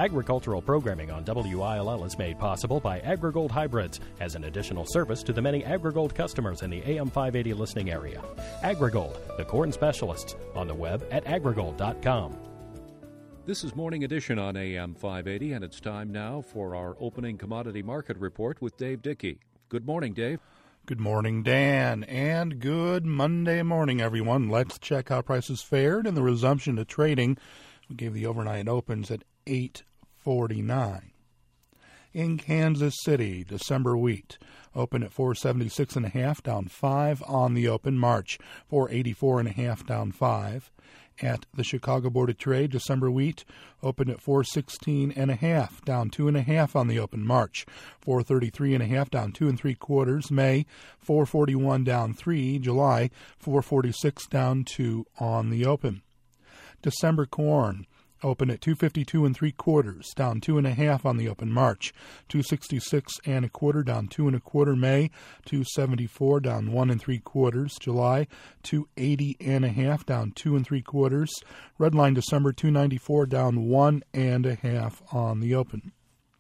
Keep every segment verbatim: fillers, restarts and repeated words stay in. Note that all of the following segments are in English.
Agricultural programming on W I L L is made possible by AgriGold Hybrids as an additional service to the many AgriGold customers in the A M five eighty listening area. AgriGold, the corn specialists, on the web at agrigold dot com. This is Morning Edition on A M five eighty, and it's time now for our opening commodity market report with Dave Dickey. Good morning, Dave. Good morning, Dan, and good Monday morning, everyone. Let's check how prices fared in the resumption of trading. We gave the overnight opens at eight forty-nine. In Kansas City, December wheat open at four seventy-six and a half, down five on the open. March four eighty-four and a half, down five. At the Chicago Board of Trade, December wheat opened at four sixteen and a half, down two and a half on the open. March four thirty-three and a half, down two and three quarters. May four forty-one, down three. July four forty-six, down two on the open. December corn open at two fifty-two and three quarters, down two and a half on the open. March two sixty-six and a quarter, down two and a quarter. May two seventy-four, down one and three quarters. July two eighty and a half, down two and three quarters. Redline December two ninety-four, down one and a half on the open.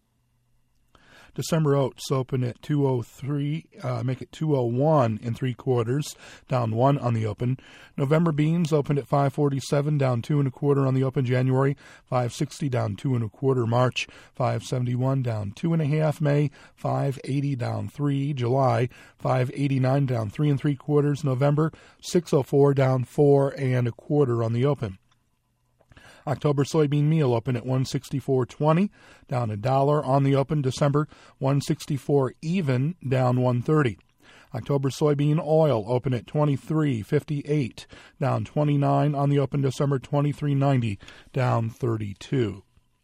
December oats open at two oh three, uh, make it two oh one and three quarters, down one on the open. November beans opened at five forty-seven, down two and a quarter on the open. January five sixty, down two and a quarter. March five seventy-one, down two and a half. May five eighty, down three. July five eighty-nine, down three and three quarters. November six oh four, down four and a quarter on the open. October soybean meal open at one sixty-four twenty, down a dollar on the open. December one sixty-four even, down one thirty. October soybean oil open at twenty-three fifty-eight, down twenty-nine on the open. December twenty-three ninety, down thirty-two.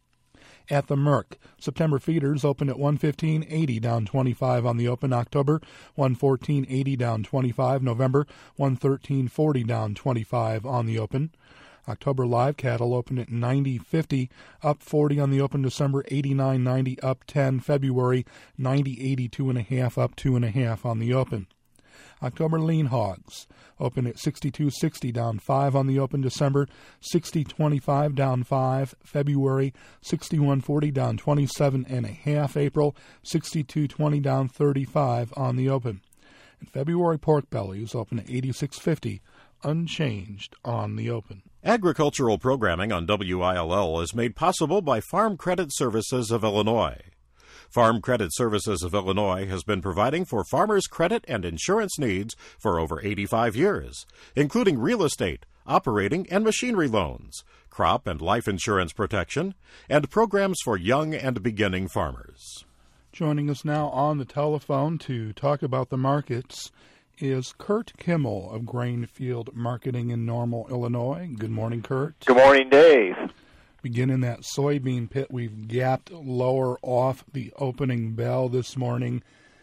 At the Merck, September feeders open at one fifteen eighty, down twenty-five on the open. October one fourteen eighty, down twenty-five. November one thirteen forty, down twenty-five on the open. October live cattle opened at ninety fifty, up forty on the open. December eighty-nine ninety, up ten. February ninety eighty-two and a half, up two and a half on the open. October lean hogs open at sixty-two sixty, down five on the open. December sixty twenty-five, down five. February sixty-one forty, down twenty-seven and a half. April sixty-two twenty, down thirty-five on the open. And February pork bellies open at eighty-six fifty, unchanged on the open. Agricultural programming on W I L L is made possible by Farm Credit Services of Illinois. Farm Credit Services of Illinois has been providing for farmers' credit and insurance needs for over eighty-five years, including real estate, operating and machinery loans, crop and life insurance protection, and programs for young and beginning farmers. Joining us now on the telephone to talk about the markets is Kurt Kimmel of Grainfield Marketing in Normal, Illinois. Good morning, Kurt. Good morning, Dave. Beginning that soybean pit, we've gapped lower off the opening bell this morning,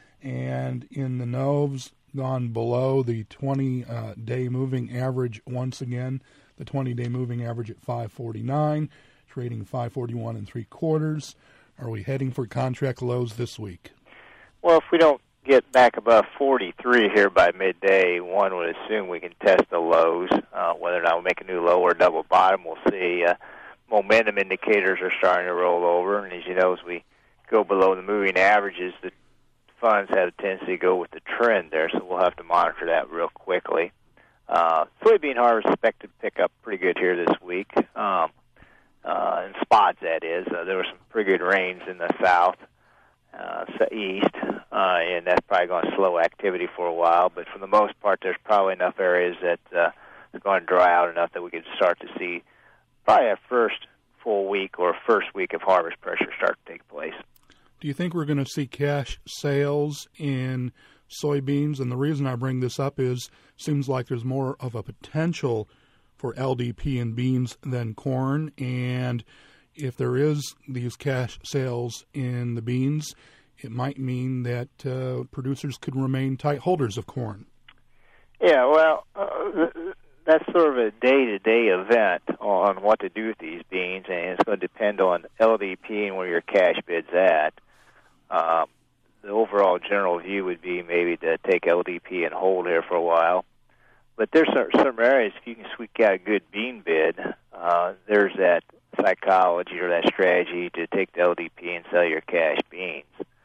and in the Noves, gone below the twenty-day moving average once again. The twenty-day moving average at five forty-nine, trading five forty-one and three quarters. Are we heading for contract lows this week? Well, if we don't get back above forty-three here by midday, one would assume we can test the lows. Uh, whether or not we make a new low or double bottom, we'll see. Uh, momentum indicators are starting to roll over, and as you know, as we go below the moving averages, the funds have a tendency to go with the trend there, so we'll have to monitor that real quickly. Uh, soybean harvest is expected to pick up pretty good here this week, um, uh, in spots, that is. Uh, there were some pretty good rains in the south, uh, east, uh, and that's probably going to slow activity for a while, but for the most part, there's probably enough areas that uh, are going to dry out enough that we could start to see probably a first full week or first week of harvest pressure start to take place. Do you think we're going to see cash sales in soybeans? And the reason I bring this up is it seems like there's more of a potential for L D P in beans than corn. And if there is these cash sales in the beans, it might mean that uh, producers could remain tight holders of corn. Yeah, well, uh, that's sort of a day-to-day event on what to do with these beans, and it's going to depend on L D P and where your cash bid's at. Um, the overall general view would be maybe to take L D P and hold here for a while. But there's some, some areas, if you can squeak out a good bean bid, uh, there's that psychology or that strategy to take the L D P and sell your cash beans.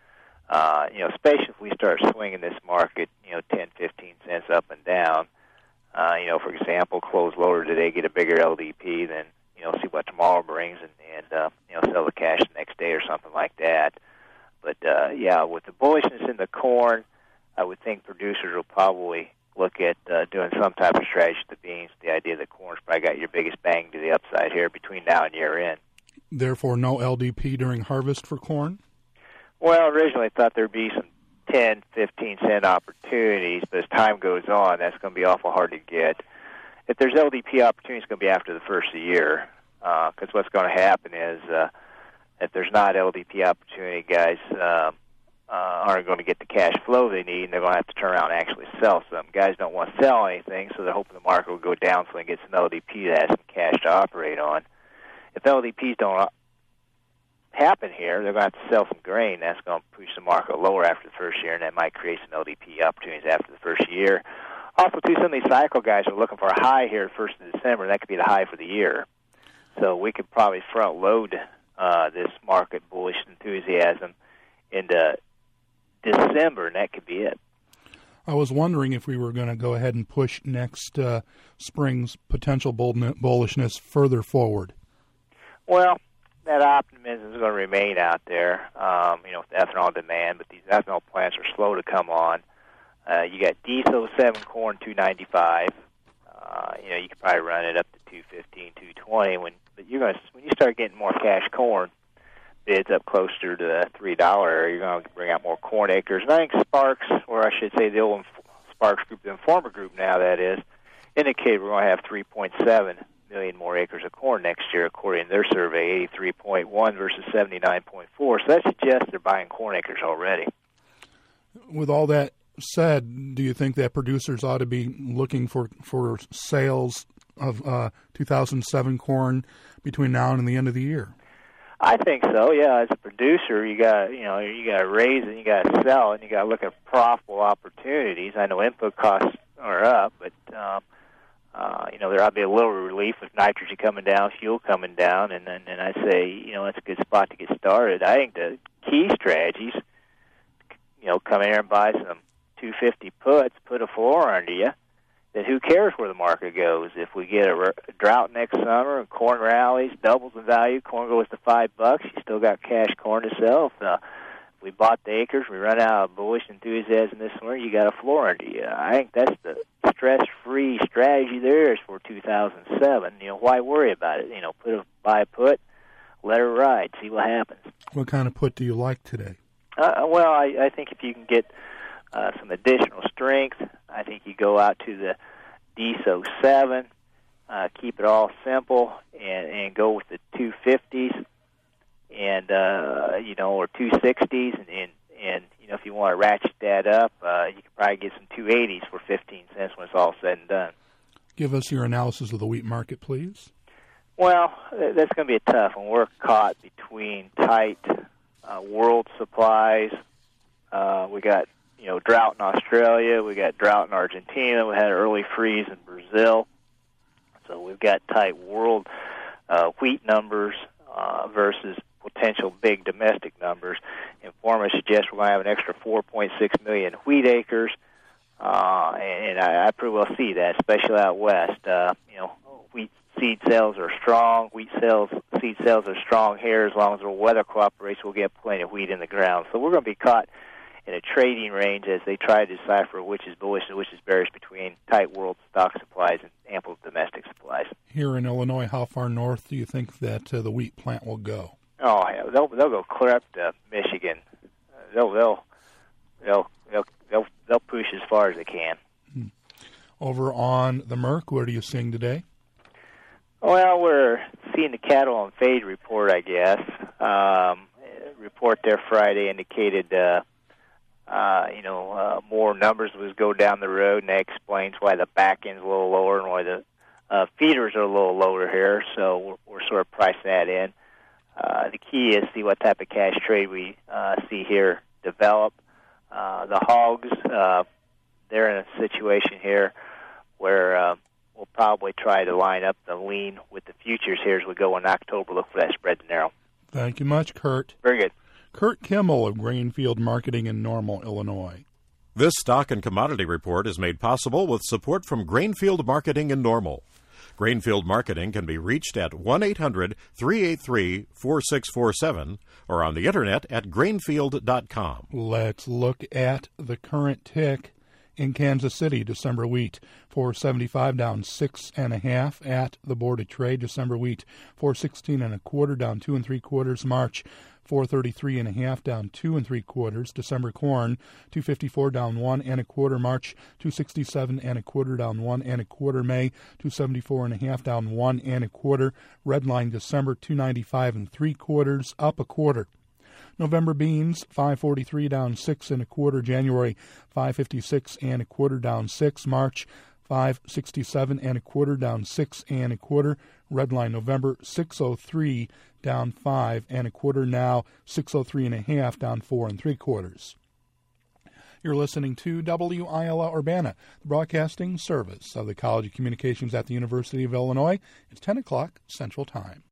Uh, you know, especially if we start swinging this market, you know, ten, fifteen cents up and down. Uh, you know, for example, close lower today, get a bigger L D P, then, you know, see what tomorrow brings and, and uh, you know, sell the cash the next day or something like that. But, uh, yeah, with the bullishness in the corn, I would think producers will probably look at uh, doing some type of strategy with the beans. The idea that corn's probably got your biggest bang to the upside here between now and year end. Therefore, no L D P during harvest for corn? Well, originally I thought there'd be some ten, fifteen cent opportunities, but as time goes on, that's going to be awful hard to get. If there's L D P opportunities, it's going to be after the first of the year, because uh, what's going to happen is uh, if there's not L D P opportunity, guys uh, uh, aren't going to get the cash flow they need, and they're going to have to turn around and actually sell some. Guys don't want to sell anything, so they're hoping the market will go down so they can get some L D P that has some cash to operate on. If L D Ps don't happen here, they're going to have to sell some grain. That's going to push the market lower after the first year, and that might create some L D P opportunities after the first year. Also, too, some of these cycle guys are looking for a high here first of December, and that could be the high for the year. So we could probably front load uh, this market bullish enthusiasm into December, and that could be it. I was wondering if we were going to go ahead and push next uh, spring's potential bullishness further forward. Well, that optimism is going to remain out there, um, you know, with ethanol demand, but these ethanol plants are slow to come on. Uh, you got D S O seven corn, two ninety-five. Uh, you know, you could probably run it up to two fifteen, two twenty. When, but you're going to, when you start getting more cash corn bids up closer to the three dollar area, you're going to bring out more corn acres. And I think Sparks, or I should say the old Sparks group, the Informer group now, that is, indicate we're going to have three point seven million more acres of corn next year, according to their survey, eighty-three point one versus seventy-nine point four. So that suggests they're buying corn acres already. With all that said, do you think that producers ought to be looking for, for sales of uh, two thousand seven corn between now and the end of the year? I think so. Yeah, as a producer, you got you know you got to raise it, you got to sell it, and you got to look at profitable opportunities. I know input costs are up, but um, uh, you know there ought to be a little relief with nitrogen coming down, fuel coming down, and then and I say you know it's a good spot to get started. I think the key strategies, you know, come in here and buy some two fifty puts, put a floor under you. Then who cares where the market goes? If we get a, r- a drought next summer and corn rallies, doubles in value, corn goes to five bucks, you still got cash corn to sell. If, uh, if we bought the acres, we run out of bullish enthusiasm this summer, you got a floor under you. I think that's the stress-free strategy there is for two thousand seven. You know, why worry about it? You know, put a buy a put, let her ride, see what happens. What kind of put do you like today? Uh, well, I, I think if you can get uh, some additional strength, I think you go out to the D S O seven, uh, keep it all simple, and, and go with the two fifties, and uh, you know, or two sixties, and, and and you know, if you want to ratchet that up, uh, you can probably get some two eighties for fifteen cents when it's all said and done. Give us your analysis of the wheat market, please. Well, that's going to be a tough one. We're caught between tight uh, world supplies. Uh, we got you know drought in Australia. We got drought in Argentina. We had an early freeze in Brazil. So we've got tight world uh, wheat numbers uh, versus potential big domestic numbers. Informers suggest we're going to have an extra four point six million wheat acres, uh, and, and I, I pretty well see that, especially out west. Uh, you know, wheat seed sales are strong. Wheat sales, seed sales are strong here. As long as the weather cooperates, we'll get plenty of wheat in the ground. So we're going to be caught in a trading range as they try to decipher which is bullish and which is bearish between tight world stock supplies and ample domestic supplies. Here in Illinois, how far north do you think that uh, the wheat plant will go? Oh, yeah, they'll they'll go clear up to Michigan. Uh, they'll they'll they'll they'll they'll they'll push as far as they can. Hmm. Over on the Merc, what are you seeing today? Well, we're seeing the cattle on fade report, I guess. Um, report there Friday indicated, uh, uh, you know, uh, more numbers was go down the road, and that explains why the back end's a little lower and why the uh, feeders are a little lower here. So we're, we're sort of pricing that in. Uh, the key is see what type of cash trade we uh, see here develop. Uh, the hogs, uh, they're in a situation here where uh, we'll probably try to line up the lean with the futures here as we go in October. Look for that spread to narrow. Thank you much, Kurt. Very good. Kurt Kimmel of Grainfield Marketing in Normal, Illinois. This stock and commodity report is made possible with support from Grainfield Marketing in Normal. Grainfield Marketing can be reached at one eight hundred, three eight three, four six four seven or on the internet at grainfield dot com. Let's look at the current tick in Kansas City. December wheat, four seventy-five down six and a half at the Board of Trade. December wheat, four sixteen and a quarter down two and three quarters. March, four thirty-three and a half down two and three quarters. December corn, two fifty-four down one and a quarter. March, two sixty-seven and a quarter down one and a quarter. May, two seventy-four and a half down one and a quarter. Red line December, two ninety-five and three quarters, up a quarter. November beans, five forty-three down six and a quarter. January, five fifty-six and a quarter down six. March, five sixty-seven and a quarter down six and a quarter. Red line November, six oh three down five and a quarter. Now six oh three and a half down four and three quarters. You're listening to W I L L Urbana, the broadcasting service of the College of Communications at the University of Illinois. It's ten o'clock Central Time.